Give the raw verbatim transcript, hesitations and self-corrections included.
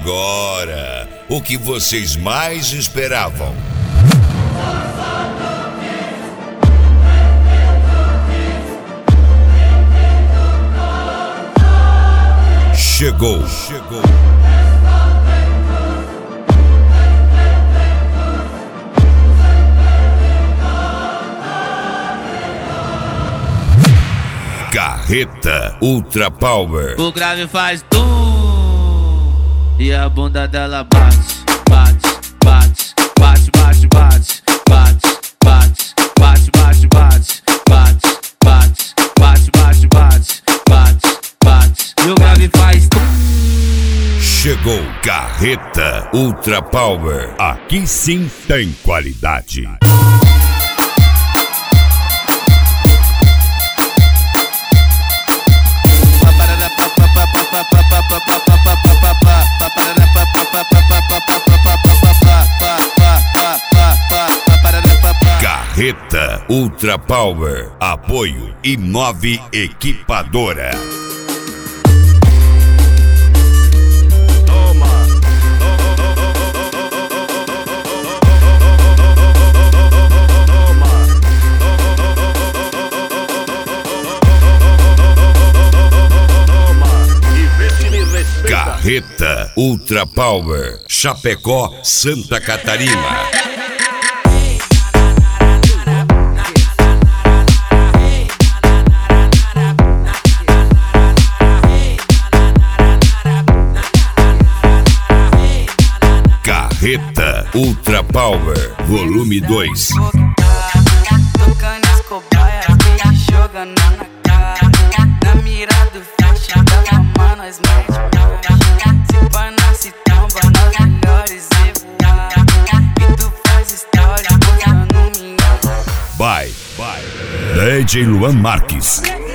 agora o que vocês mais esperavam. Chegou, chegou. Carreta Ultra Power. O grave faz tum e a bunda dela bate, bate, bate, bate, bate, bate, bate, bate, bate, bate, bate, bate, bate, bate, bate, bate, bate, bate. E o grave faz tum. Chegou Carreta Ultra Power. Aqui sim tem qualidade. Carreta Ultra Power. Apoio Imove Equipadora. Carreta Ultra Power. Chapecó, Santa Catarina. Carreta Ultra Power, volume dois. Tocando as cobaias, jogando na cara. Na mira do flash, da mama nós mete marcha. Se pá nasce tamba, nós melhores e voar. E tu faz história, botando minha. Bye, bye. D J Luan Marques.